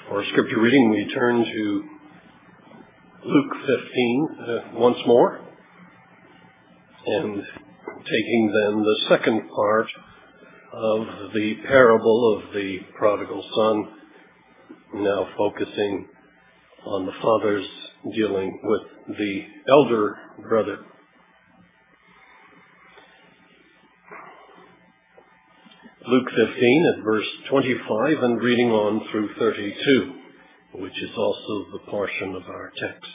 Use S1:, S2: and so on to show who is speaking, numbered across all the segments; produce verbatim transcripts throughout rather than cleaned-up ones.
S1: For scripture reading, we turn to Luke fifteen uh, once more, and taking then the second part of the parable of the prodigal son, now focusing on the father's dealing with the elder brother. Luke fifteen at verse twenty-five and reading on through thirty-two, which is also the portion of our text.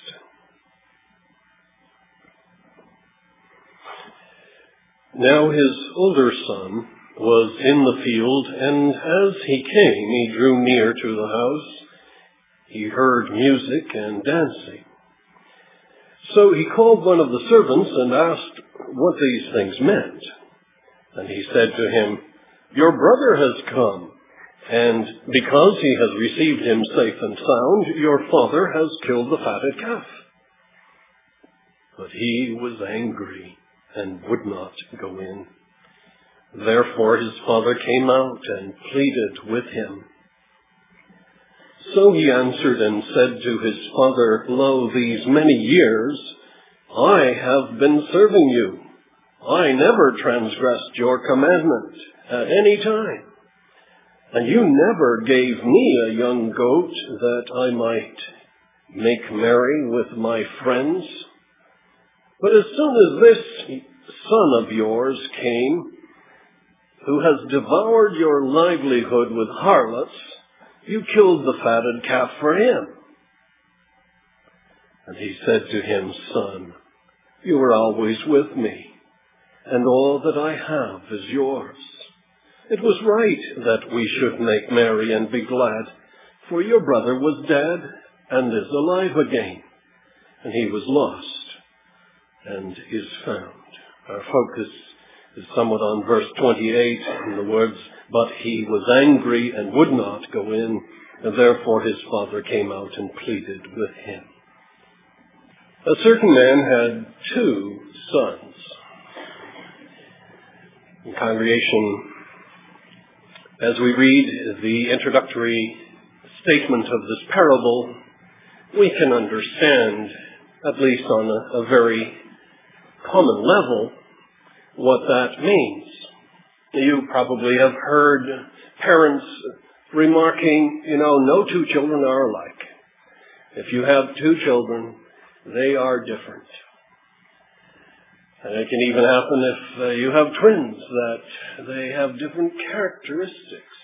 S1: Now his older son was in the field, and as he came, he drew near to the house. He heard music and dancing. So he called one of the servants and asked what these things meant. And he said to him, "Your brother has come, and because he has received him safe and sound, your father has killed the fatted calf." But he was angry and would not go in. Therefore his father came out and pleaded with him. So he answered and said to his father, "Lo, these many years I have been serving you. I never transgressed your commandment at any time. And you never gave me a young goat that I might make merry with my friends. But as soon as this son of yours came, who has devoured your livelihood with harlots, you killed the fatted calf for him." And he said to him, "Son, you are always with me, and all that I have is yours. It was right that we should make merry and be glad, for your brother was dead and is alive again, and he was lost and is found." Our focus is somewhat on verse twenty-eight, in the words, "But he was angry and would not go in, and therefore his father came out and pleaded with him." A certain man had two sons. In congregation, as we read the introductory statement of this parable, we can understand, at least on a, a very common level, what that means. You probably have heard parents remarking, you know, no two children are alike. If you have two children, they are different. And it can even happen if uh, you have twins, that they have different characteristics.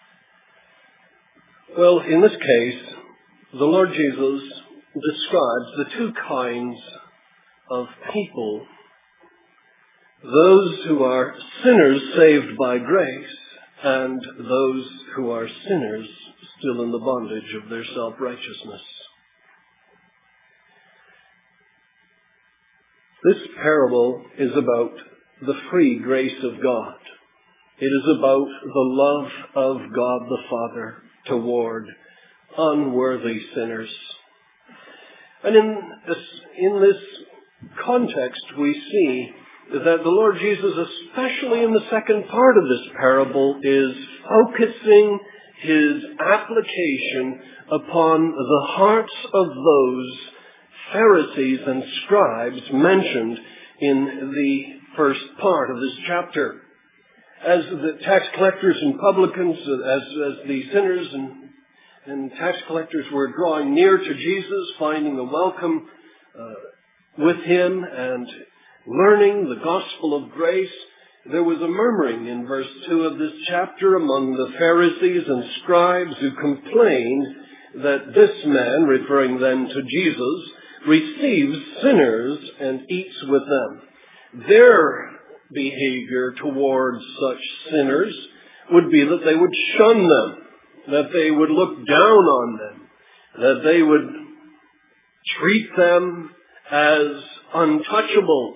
S1: Well, in this case, the Lord Jesus describes the two kinds of people: those who are sinners saved by grace, and those who are sinners still in the bondage of their self-righteousness. This parable is about the free grace of God. It is about the love of God the Father toward unworthy sinners. And in this, in this context, we see that the Lord Jesus, especially in the second part of this parable, is focusing his application upon the hearts of those Pharisees and scribes mentioned in the first part of this chapter. As the tax collectors and publicans, as, as the sinners and, and tax collectors were drawing near to Jesus, finding a welcome uh, with him and learning the gospel of grace, there was a murmuring in verse two of this chapter among the Pharisees and scribes who complained that this man, referring then to Jesus, receives sinners and eats with them. Their behavior towards such sinners would be that they would shun them, that they would look down on them, that they would treat them as untouchables,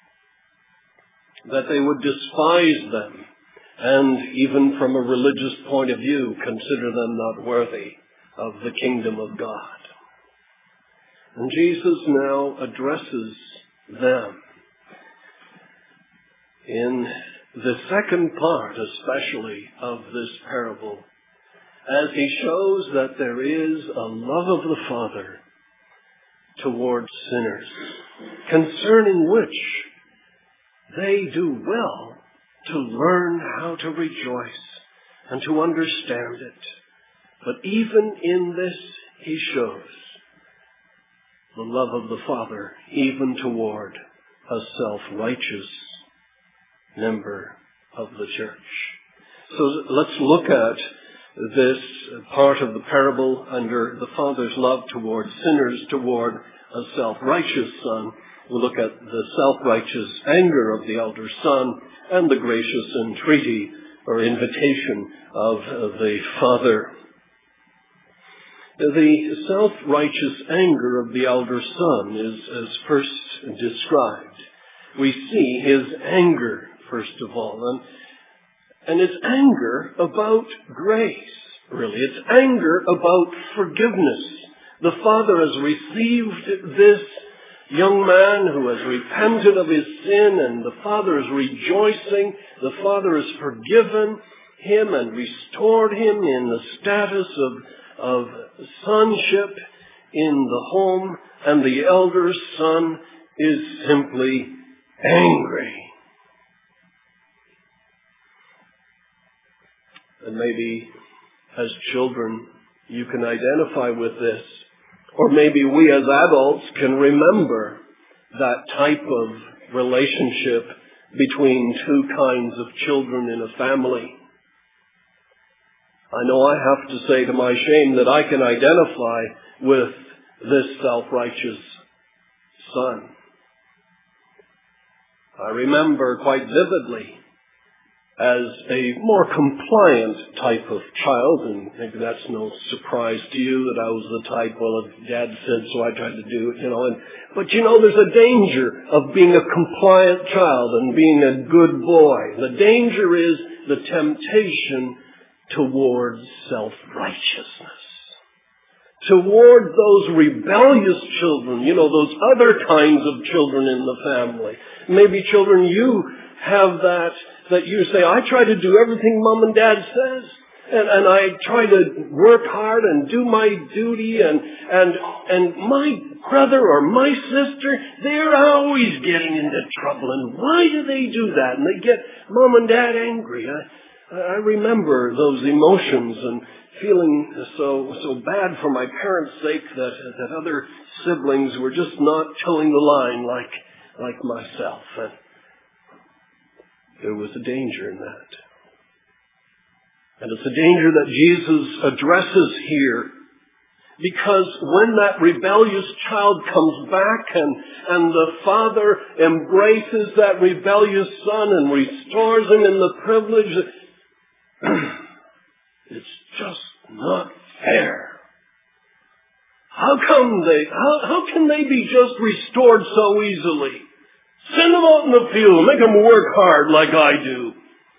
S1: that they would despise them, and even from a religious point of view, consider them not worthy of the kingdom of God. And Jesus now addresses them in the second part, especially, of this parable, as he shows that there is a love of the Father towards sinners, concerning which they do well to learn how to rejoice and to understand it. But even in this, he shows the love of the Father even toward a self-righteous member of the church. So let's look at this part of the parable under the Father's love toward sinners, toward a self-righteous son. We'll look at the self-righteous anger of the elder son and the gracious entreaty or invitation of the Father. The self-righteous anger of the elder son is as first described. We see his anger, first of all, and, and it's anger about grace, really. It's anger about forgiveness. The Father has received this young man who has repented of his sin, and the Father is rejoicing. The Father has forgiven him and restored him in the status of, of sonship in the home, and the elder son is simply angry. And maybe as children you can identify with this, or maybe we as adults can remember that type of relationship between two kinds of children in a family. I know I have to say to my shame that I can identify with this self-righteous son. I remember quite vividly as a more compliant type of child, and maybe that's no surprise to you that I was the type, well, if Dad said so, I tried to do it, you know. And, but you know, there's a danger of being a compliant child and being a good boy. The danger is the temptation towards self-righteousness, toward those rebellious children, you know, those other kinds of children in the family. Maybe children, you have that, that you say, I try to do everything Mom and Dad says, and, and I try to work hard and do my duty, and, and, and my brother or my sister, they're always getting into trouble, and why do they do that? And they get Mom and Dad angry. I, I remember those emotions and feeling so so bad for my parents' sake that that other siblings were just not towing the line like like myself. And there was a danger in that. And it's a danger that Jesus addresses here, because when that rebellious child comes back and, and the Father embraces that rebellious son and restores him in the privilege, it's just not fair. How come they, how, how can they be just restored so easily? Send them out in the field, make them work hard like I do.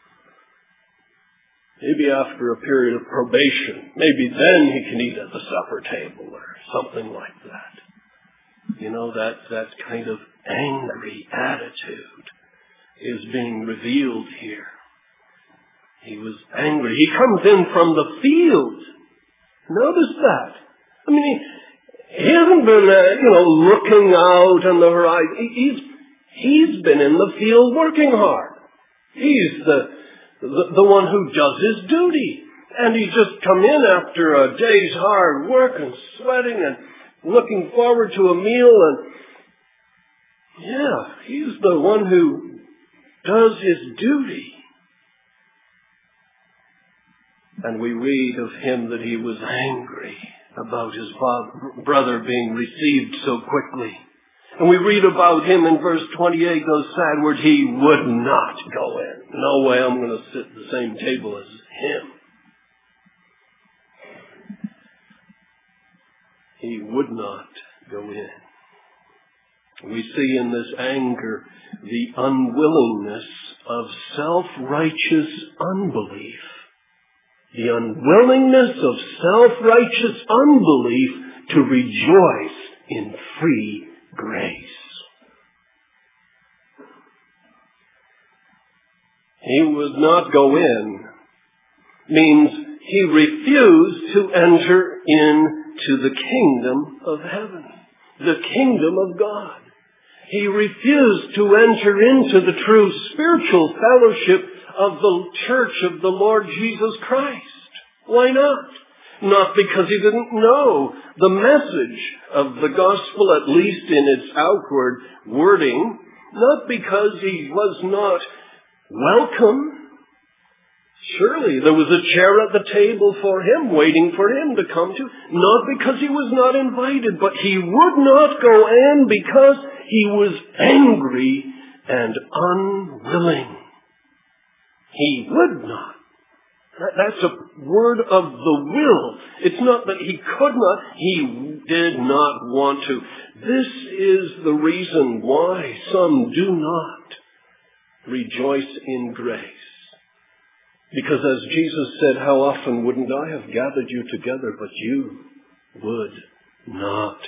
S1: Maybe after a period of probation, maybe then he can eat at the supper table or something like that. You know, that, that kind of angry attitude is being revealed here. He was angry. He comes in from the field. Notice that. I mean, he, he hasn't been, uh, you know, looking out on the horizon. He, he's, he's been in the field working hard. He's the, the, the one who does his duty. And he's just come in after a day's hard work and sweating and looking forward to a meal. And yeah, he's the one who does his duty. And we read of him that he was angry about his brother being received so quickly. And we read about him in verse twenty-eight, those sad words, he would not go in. No way I'm going to sit at the same table as him. He would not go in. We see in this anger the unwillingness of self-righteous unbelief. The unwillingness of self-righteous unbelief to rejoice in free grace. He would not go in means He refused to enter into the kingdom of heaven, the kingdom of God. He refused to enter into the true spiritual fellowship of the church of the Lord Jesus Christ. Why not? Not because he didn't know the message of the gospel, at least in its outward wording. Not because he was not welcome. Surely there was a chair at the table for him, waiting for him to come to. Not because he was not invited, but he would not go in because he was angry and unwilling. He would not. That's a word of the will. It's not that he could not. He did not want to. This is the reason why some do not rejoice in grace. Because as Jesus said, how often wouldn't I have gathered you together, but you would not.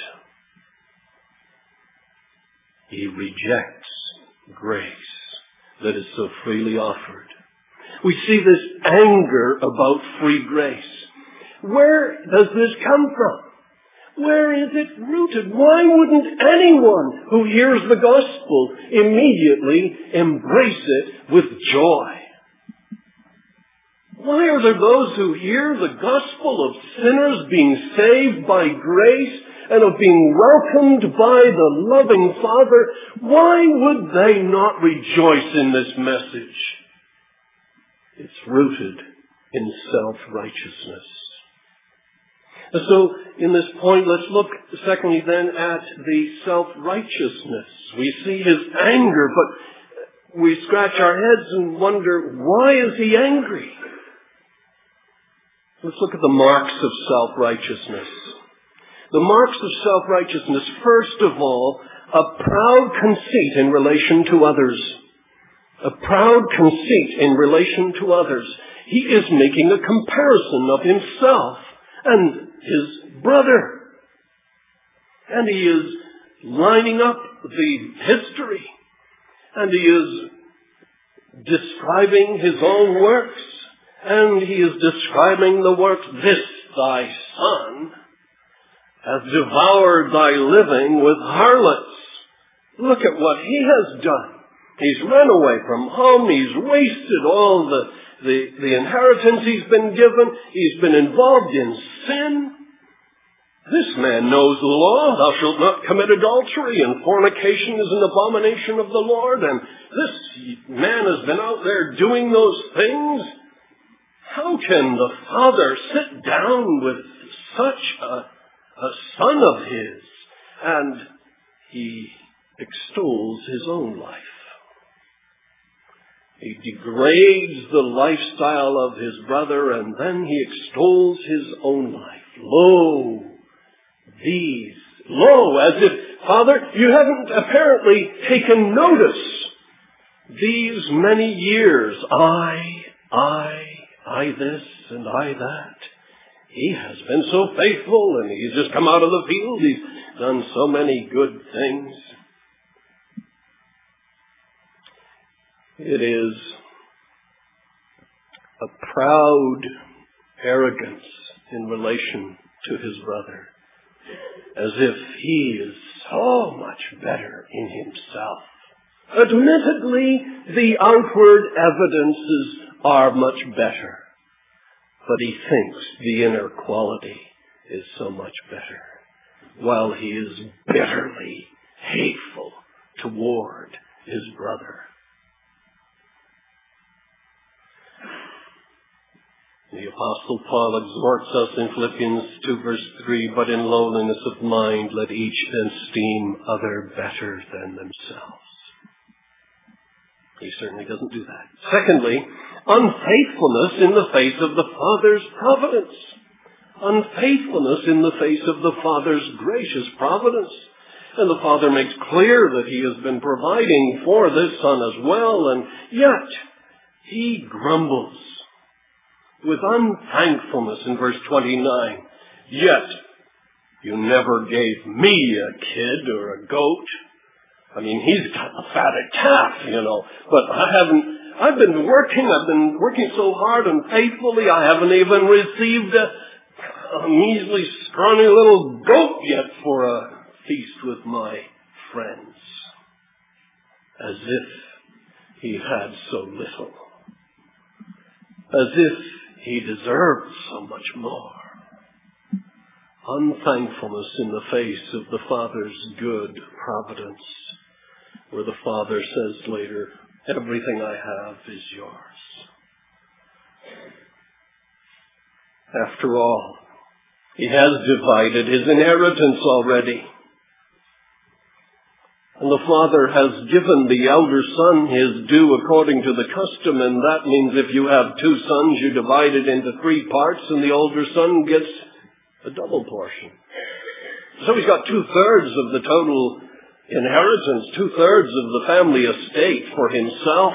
S1: He rejects grace that is so freely offered. We see this anger about free grace. Where does this come from? Where is it rooted? Why wouldn't anyone who hears the gospel immediately embrace it with joy? Why are there those who hear the gospel of sinners being saved by grace and of being welcomed by the loving Father? Why would they not rejoice in this message? It's rooted in self-righteousness. So, in this point, let's look secondly then at the self-righteousness. We see his anger, but we scratch our heads and wonder, why is he angry? Let's look at the marks of self-righteousness. The marks of self-righteousness, first of all, a proud conceit in relation to others. A proud conceit in relation to others. He is making a comparison of himself and his brother. And he is lining up the history. And he is describing his own works. And he is describing the works. This thy son hath devoured thy living with harlots. Look at what he has done. He's run away from home. He's wasted all the, the, the inheritance he's been given. He's been involved in sin. This man knows the law. Thou shalt not commit adultery, and fornication is an abomination of the Lord. And this man has been out there doing those things. How can the father sit down with such a, a son of his? And he extols his own life. He degrades the lifestyle of his brother, and then he extols his own life. Lo, these, lo, as if, Father, you haven't apparently taken notice. These many years, I, I, I this and I that. He has been so faithful, and he's just come out of the field. He's done so many good things. It is a proud arrogance in relation to his brother, as if he is so much better in himself. Admittedly, the outward evidences are much better, but he thinks the inner quality is so much better, while he is bitterly hateful toward his brother. The Apostle Paul exhorts us in Philippians two verse three, but in lowliness of mind let each esteem other better than themselves. He certainly doesn't do that. Secondly, unfaithfulness in the face of the Father's providence. Unfaithfulness in the face of the Father's gracious providence. And the Father makes clear that he has been providing for this son as well, and yet he grumbles with unthankfulness in verse twenty-nine. Yet you never gave me a kid or a goat. I mean, he's got a fatted calf, you know, but I haven't, I've been working, I've been working so hard and faithfully, I haven't even received a, a measly, scrawny little goat yet for a feast with my friends. As if he had so little. As if he deserved so much more. Unthankfulness in the face of the Father's good providence, where the Father says later, everything I have is yours. After all, he has divided his inheritance already. And the Father has given the elder son his due according to the custom, and that means if you have two sons, you divide it into three parts, and the older son gets a double portion. So he's got two-thirds of the total inheritance, two-thirds of the family estate for himself.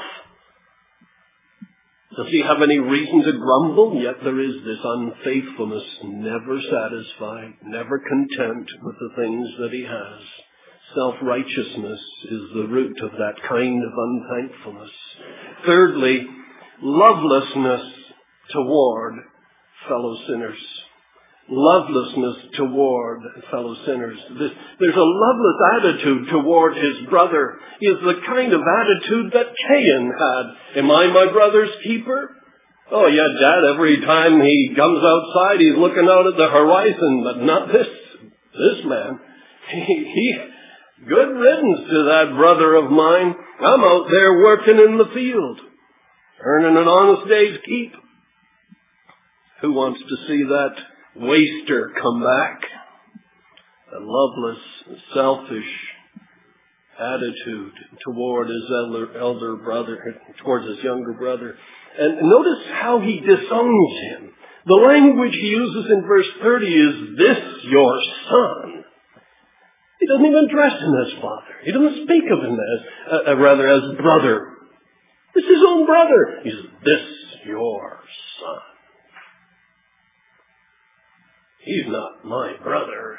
S1: Does he have any reason to grumble? Yet there is this unfaithfulness, never satisfied, never content with the things that he has. Self-righteousness is the root of that kind of unthankfulness. Thirdly, lovelessness toward fellow sinners. Lovelessness toward fellow sinners. This, there's a loveless attitude toward his brother. Is the kind of attitude that Cain had. Am I my brother's keeper? Oh yeah, Dad, every time he comes outside, he's looking out at the horizon, but not this, this man. He, he, good riddance to that brother of mine. I'm out there working in the field, earning an honest day's keep. Who wants to see that waster come back? A loveless, selfish attitude toward his elder, elder brother, towards his younger brother. And notice how he disowns him. The language he uses in verse thirty is, this your son. He doesn't even address him as father. He doesn't speak of him as, uh, uh, rather as brother. It's his own brother. He says, this your son. He's not my brother.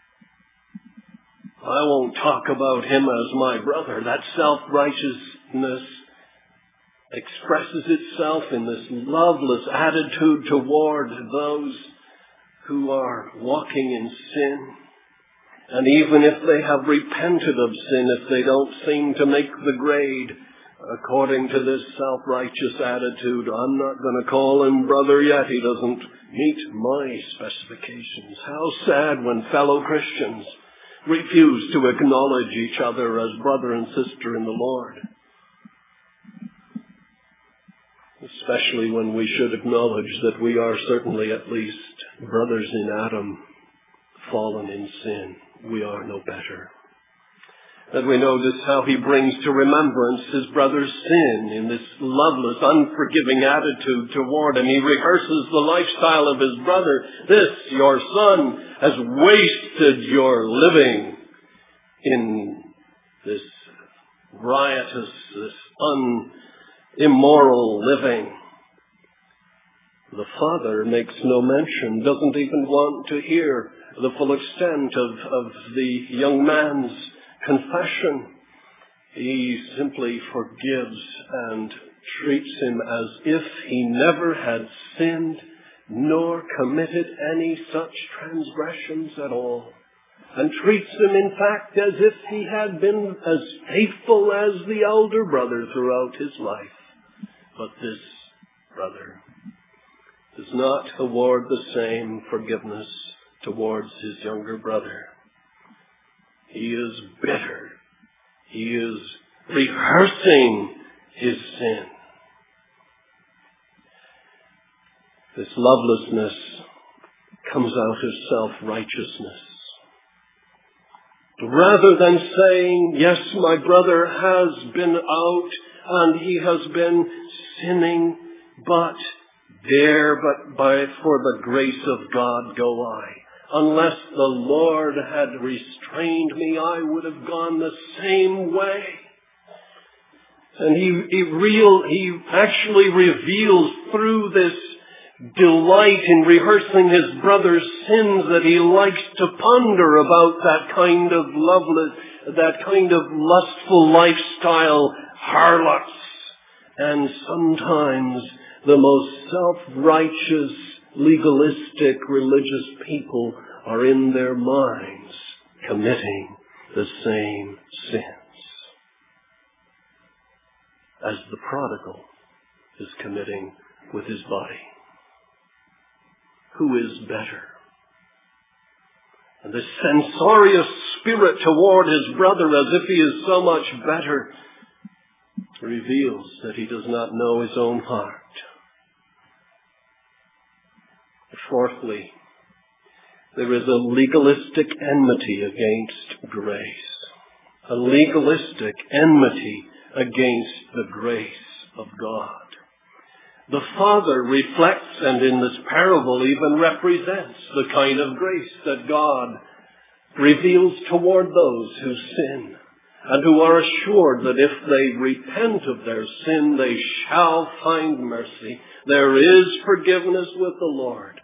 S1: I won't talk about him as my brother. That self-righteousness expresses itself in this loveless attitude toward those who are walking in sin. And even if they have repented of sin, if they don't seem to make the grade, according to this self-righteous attitude, I'm not going to call him brother yet. He doesn't meet my specifications. How sad when fellow Christians refuse to acknowledge each other as brother and sister in the Lord. Especially when we should acknowledge that we are certainly at least brothers in Adam, fallen in sin. We are no better. That we notice how he brings to remembrance his brother's sin in this loveless, unforgiving attitude toward him. He rehearses the lifestyle of his brother. This, your son, has wasted your living in this riotous, this un, immoral living. The father makes no mention, doesn't even want to hear the full extent of, of the young man's confession. He simply forgives and treats him as if he never had sinned nor committed any such transgressions at all, and treats him in fact as if he had been as faithful as the elder brother throughout his life. But this brother does not award the same forgiveness towards his younger brother. He is bitter. He is rehearsing his sin. This lovelessness comes out of self-righteousness. Rather than saying, yes, my brother has been out and he has been sinning, but there, but by for the grace of God go I. Unless the Lord had restrained me, I would have gone the same way. And he, he real, he actually reveals through this delight in rehearsing his brother's sins that he likes to ponder about that kind of loveless, that kind of lustful lifestyle, harlots And sometimes the most self-righteous, legalistic, religious people are in their minds committing the same sins as the prodigal is committing with his body. Who is better? And this censorious spirit toward his brother, as if he is so much better, reveals that he does not know his own heart. Fourthly, there is a legalistic enmity against grace. A legalistic enmity against the grace of God. The Father reflects and in this parable even represents the kind of grace that God reveals toward those who sin and who are assured that if they repent of their sin, they shall find mercy. There is forgiveness with the Lord.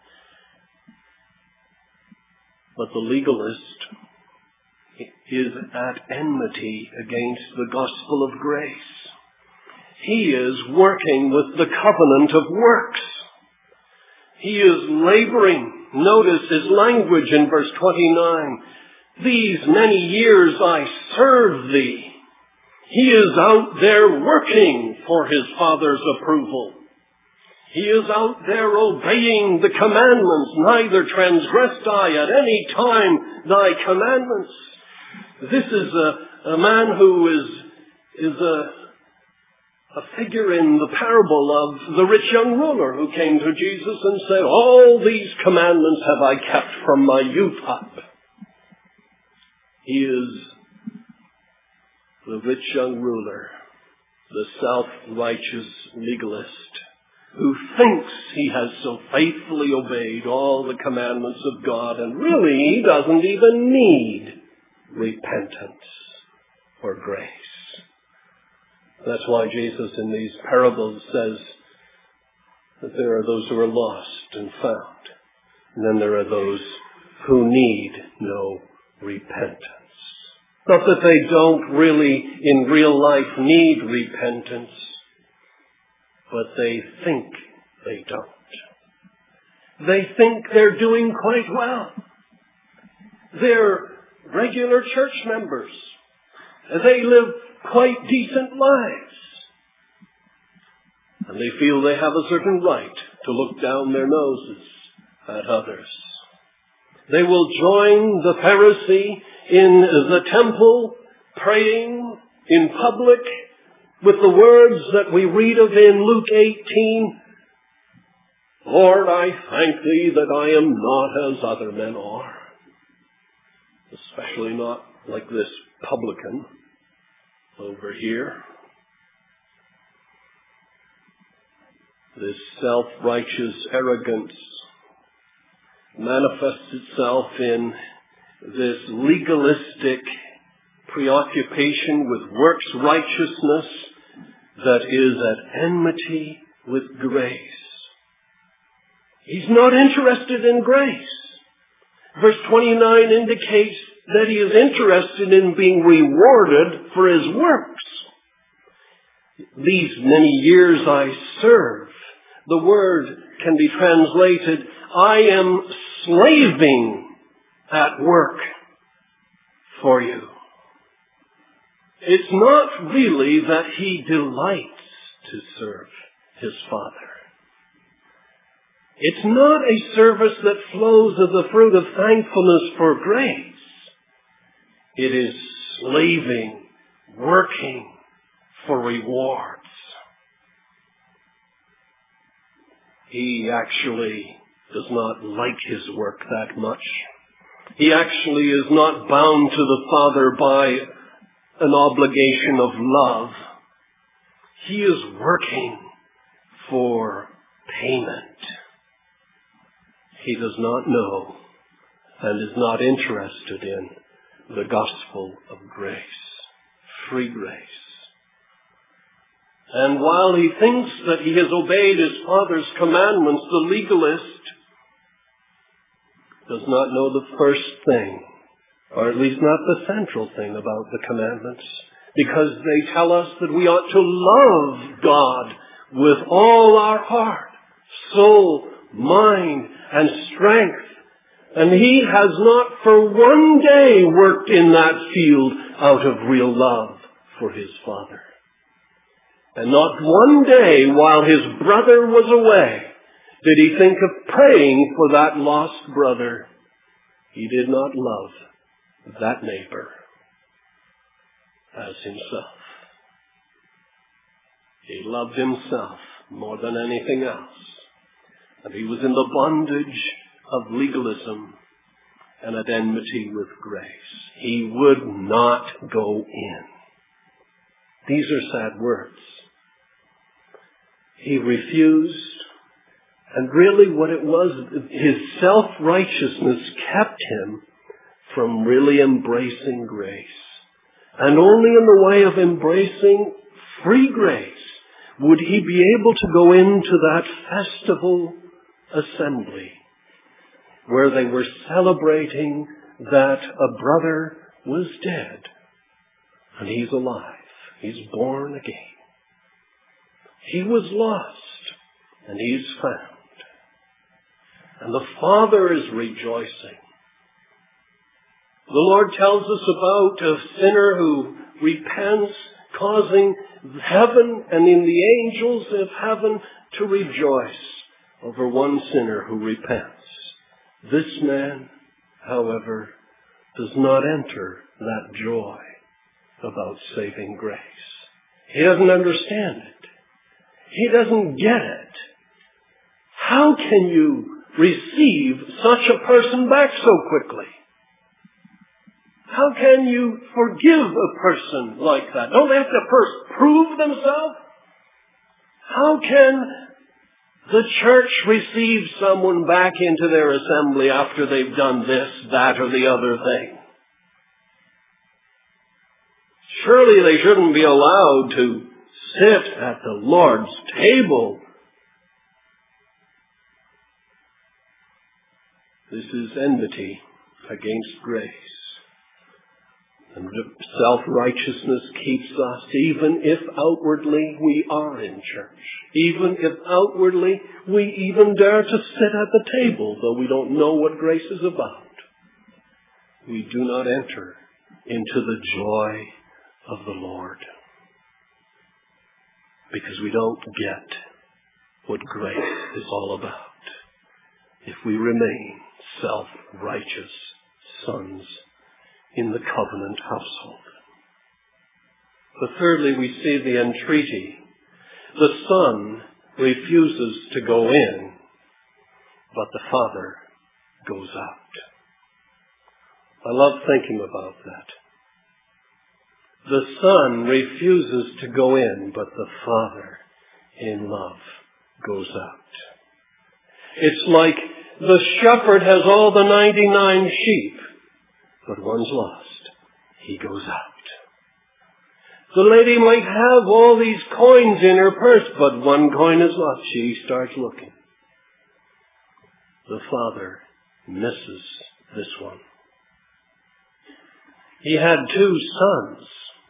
S1: But the legalist is at enmity against the gospel of grace. He is working with the covenant of works. He is laboring. Notice his language in verse twenty-nine. These many years I served thee. He is out there working for his Father's approval. He is out there obeying the commandments. Neither transgressed I at any time thy commandments. This is a, a man who is, is a, a figure in the parable of the rich young ruler who came to Jesus and said, all these commandments have I kept from my youth up. He is the rich young ruler, the self-righteous legalist, who thinks he has so faithfully obeyed all the commandments of God, and really he doesn't even need repentance or grace. That's why Jesus in these parables says that there are those who are lost and found, and then there are those who need no repentance. Not that they don't really in real life need repentance, but they think they don't. They think they're doing quite well. They're regular church members. They live quite decent lives. And they feel they have a certain right to look down their noses at others. They will join the Pharisee in the temple, praying in public with the words that we read of in Luke eighteen, Lord, I thank thee that I am not as other men are. Especially not like this publican over here. This self-righteous arrogance manifests itself in this legalistic preoccupation with works righteousness that is at enmity with grace. He's not interested in grace. Verse twenty-nine indicates that he is interested in being rewarded for his works. These many years I serve. The word can be translated, I am slaving at work for you. It's not really that he delights to serve his Father. It's not a service that flows of the fruit of thankfulness for grace. It is slaving, working for rewards. He actually does not like his work that much. He actually is not bound to the Father by an obligation of love. He is working for payment. He does not know and is not interested in the gospel of grace, free grace. And while he thinks that he has obeyed his Father's commandments, the legalist does not know the first thing, or at least not the central thing about the commandments, because they tell us that we ought to love God with all our heart, soul, mind, and strength. And he has not for one day worked in that field out of real love for his Father. And not one day while his brother was away did he think of praying for that lost brother. He did not love that neighbor as himself. He loved himself more than anything else. And he was in the bondage of legalism and at enmity with grace. He would not go in. These are sad words. He refused, and really what it was, his self-righteousness kept him from really embracing grace. And only in the way of embracing free grace would he be able to go into that festival assembly where they were celebrating that a brother was dead and he's alive. He's born again. He was lost and he's found. And the Father is rejoicing. The Lord tells us about a sinner who repents, causing heaven and in the angels of heaven to rejoice over one sinner who repents. This man, however, does not enter that joy about saving grace. He doesn't understand it. He doesn't get it. How can you receive such a person back so quickly? How can you forgive a person like that? Don't they have to first prove themselves? How can the church receive someone back into their assembly after they've done this, that, or the other thing? Surely they shouldn't be allowed to sit at the Lord's table. This is enmity against grace. And self-righteousness keeps us, even if outwardly we are in church. Even if outwardly we even dare to sit at the table, though we don't know what grace is about. We do not enter into the joy of the Lord. Because we don't get what grace is all about. If we remain self-righteous sons in the covenant household. But thirdly, we see the entreaty. The Son refuses to go in, but the Father goes out. I love thinking about that. The Son refuses to go in, but the Father, in love, goes out. It's like the shepherd has all the ninety-nine sheep, but one's lost. He goes out. The lady might have all these coins in her purse, but one coin is lost. She starts looking. The Father misses this one. He had two sons.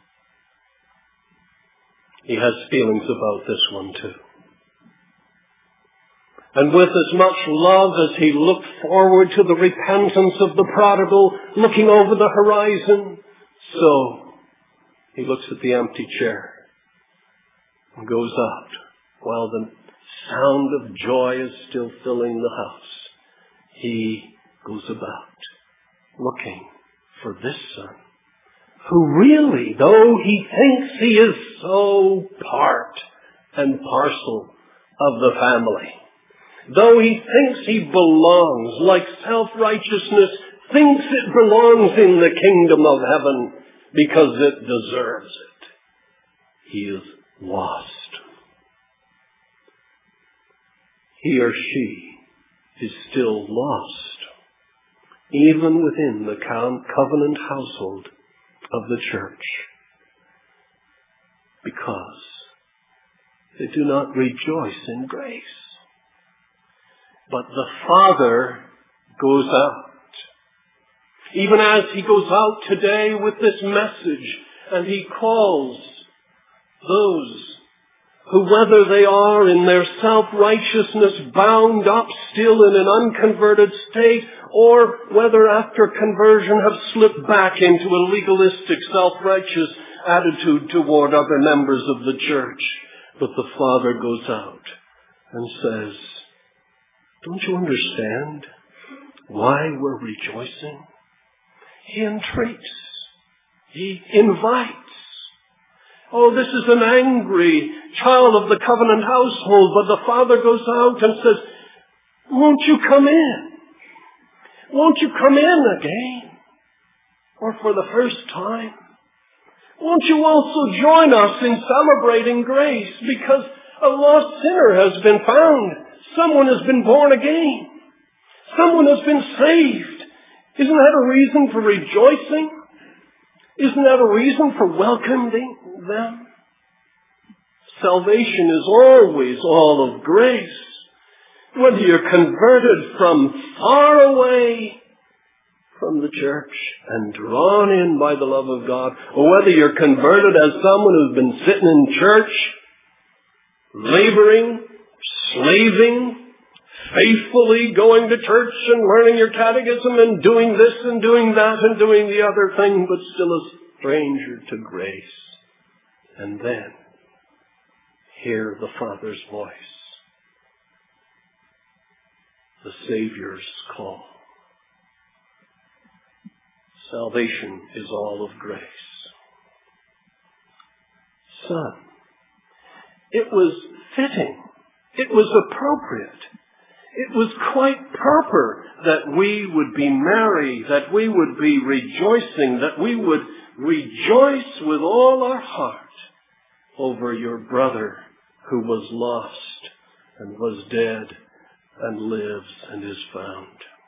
S1: He has feelings about this one too. And with as much love as he looked forward to the repentance of the prodigal, looking over the horizon, so he looks at the empty chair and goes out while the sound of joy is still filling the house. He goes about looking for this son, who really, though he thinks he is so part and parcel of the family, though he thinks he belongs, like self-righteousness thinks it belongs in the kingdom of heaven because it deserves it, he is lost. He or she is still lost, even within the covenant household of the church, because they do not rejoice in grace. But the Father goes out. Even as he goes out today with this message And he calls those who, whether they are in their self-righteousness bound up still in an unconverted state, or whether after conversion have slipped back into a legalistic self-righteous attitude toward other members of the church. But the Father goes out and says, don't you understand why we're rejoicing? He entreats. He invites. Oh, this is an angry child of the covenant household, but the Father goes out and says, won't you come in? Won't you come in again? Or for the first time? Won't you also join us in celebrating grace? Because a lost sinner has been found. Someone has been born again. Someone has been saved. Isn't that a reason for rejoicing? Isn't that a reason for welcoming them? Salvation is always all of grace. Whether you're converted from far away from the church and drawn in by the love of God, or whether you're converted as someone who's been sitting in church, laboring, slaving, faithfully going to church and learning your catechism and doing this and doing that and doing the other thing, but still a stranger to grace. And then hear the Father's voice, the Savior's call. Salvation is all of grace. Son, it was fitting. It was appropriate. It was quite proper that we would be merry, that we would be rejoicing, that we would rejoice with all our heart over your brother who was lost and was dead and lives and is found.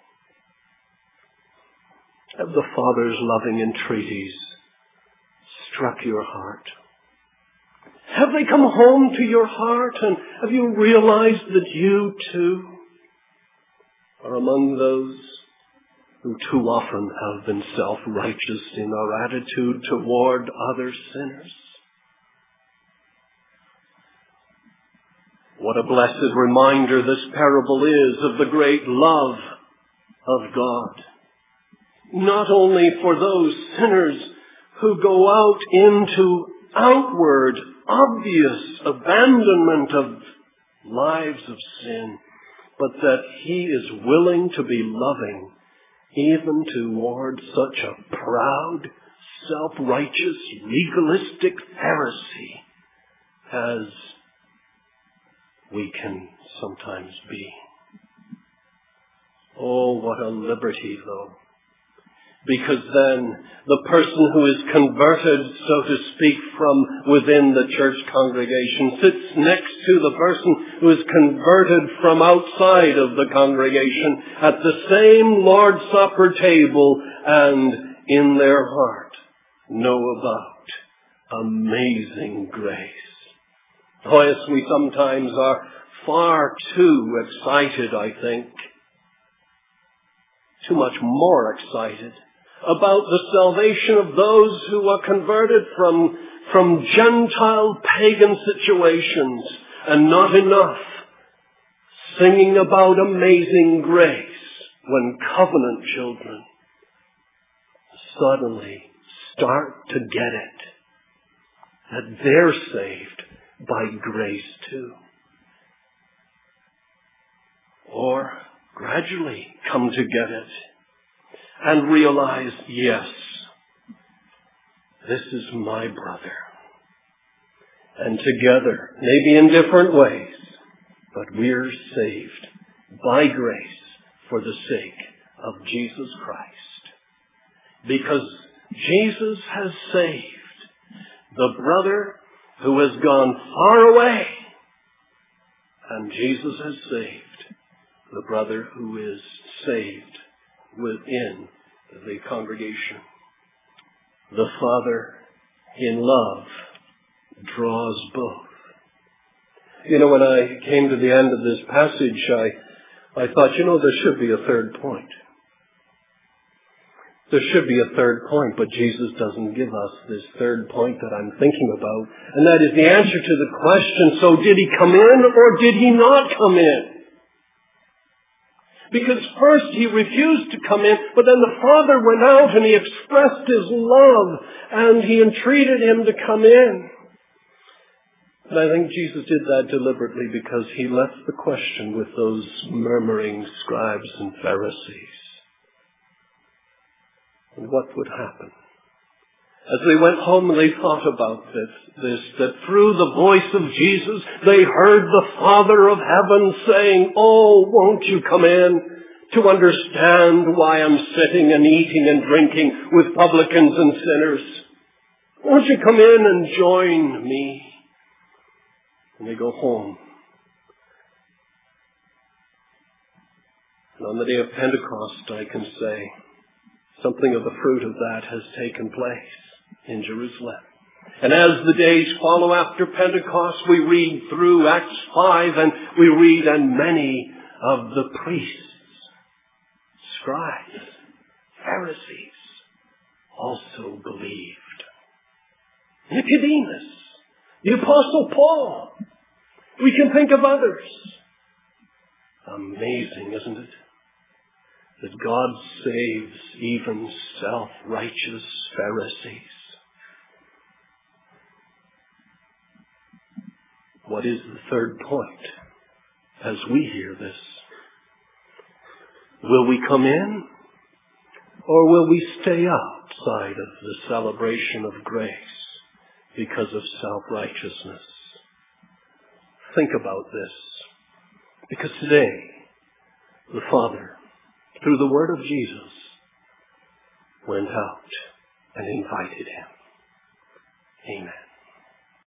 S1: Have the Father's loving entreaties struck your heart? Have they come home to your heart, and have you realized that you too are among those who too often have been self-righteous in our attitude toward other sinners? What a blessed reminder this parable is of the great love of God. Not only for those sinners who go out into outward, obvious abandonment of lives of sin, but that he is willing to be loving even toward such a proud, self-righteous, legalistic Pharisee as we can sometimes be. Oh, what a liberty, though. Because then the person who is converted, so to speak, from within the church congregation sits next to the person who is converted from outside of the congregation at the same Lord's Supper table, and in their heart know about amazing grace. Oh, yes, we sometimes are far too excited, I think. Too much more excited about the salvation of those who are converted from, from Gentile pagan situations, and not enough singing about amazing grace when covenant children suddenly start to get it, that they're saved by grace too. Or gradually come to get it and realize, yes, this is my brother. And together, maybe in different ways, but we're saved by grace for the sake of Jesus Christ. Because Jesus has saved the brother who has gone far away, and Jesus has saved the brother who is saved within the congregation. The Father, in love, draws both. You know, when I came to the end of this passage, I, I thought, you know, there should be a third point. There should be a third point, but Jesus doesn't give us this third point that I'm thinking about. And that is the answer to the question, so did he come in or did he not come in? Because first he refused to come in, but then the Father went out and he expressed his love and he entreated him to come in. And I think Jesus did that deliberately because he left the question with those murmuring scribes and Pharisees. And what would happen? As they went home and they thought about this, this, that through the voice of Jesus, they heard the Father of heaven saying, "Oh, won't you come in to understand why I'm sitting and eating and drinking with publicans and sinners? Won't you come in and join me?" And they go home. And on the day of Pentecost, I can say, something of the fruit of that has taken place in Jerusalem. And as the days follow after Pentecost, we read through Acts five and we read, and many of the priests, scribes, Pharisees also believed. Nicodemus, the Apostle Paul. We can think of others. Amazing, isn't it? That God saves even self-righteous Pharisees. What is the third point as we hear this? Will we come in, or will we stay outside of the celebration of grace because of self-righteousness? Think about this, because today the Father, through the word of Jesus, went out and invited him. Amen.